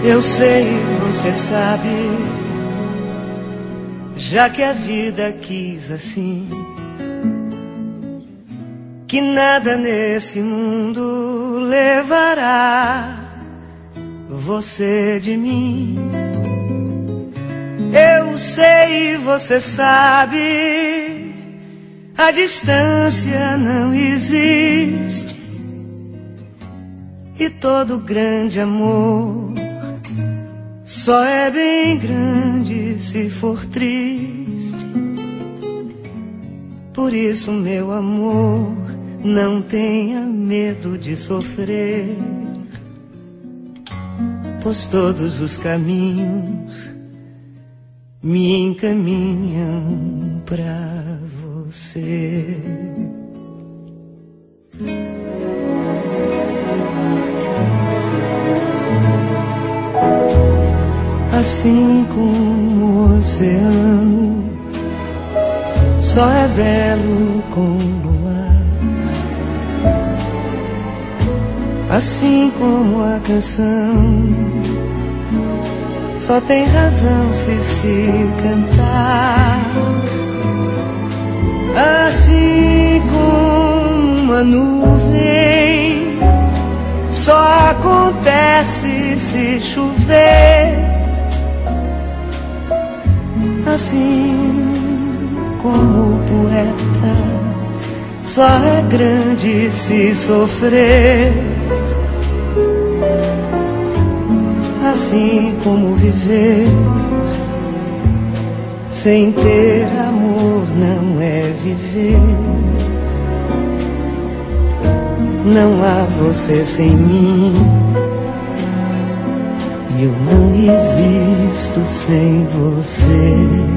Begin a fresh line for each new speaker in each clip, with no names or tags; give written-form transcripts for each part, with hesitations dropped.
Eu sei, você sabe, já que a vida quis assim, que nada nesse mundo levará você de mim. Eu sei, você sabe, a distância não existe, e todo grande amor só é bem grande se for triste. Por isso, meu amor, não tenha medo de sofrer, pois todos os caminhos me encaminham pra você. Assim como o oceano só é belo com luar, assim como a canção só tem razão se cantar, assim como a nuvem só acontece se chover, assim como o poeta só é grande se sofrer, assim como viver sem ter amor não é viver. Não há você sem mim, e eu não existo sem você.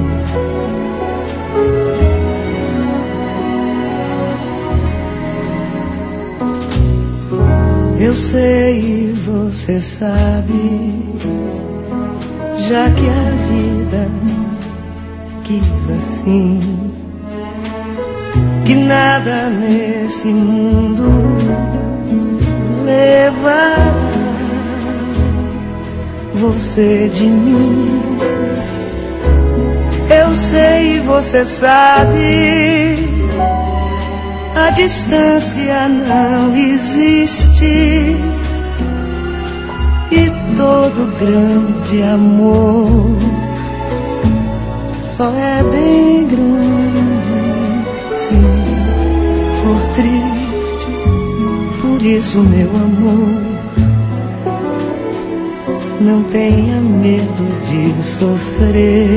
Eu sei, você sabe, já que a vida quis assim, que nada nesse mundo levará você de mim. Eu sei, você sabe, a distância não existe, e todo grande amor só é bem grande se for triste. Por isso, meu amor, não tenha medo de sofrer,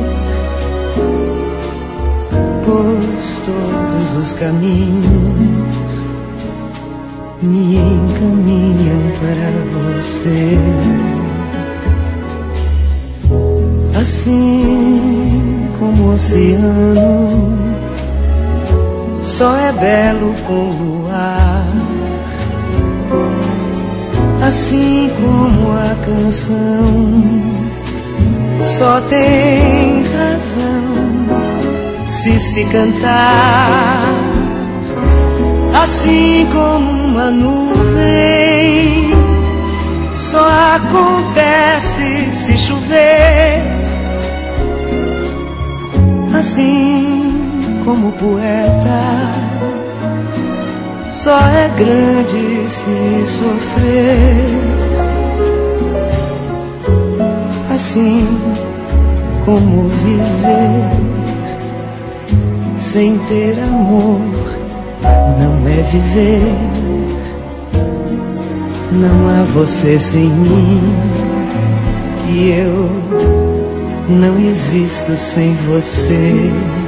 pois todos os caminhos me encaminham para você. Assim como o oceano só é belo com luar, assim como a canção só tem razão se cantar, assim como uma nuvem só acontece se chover, assim como o poeta só é grande se sofrer, assim como viver sem ter amor não é viver. Não há você sem mim, e eu não existo sem você.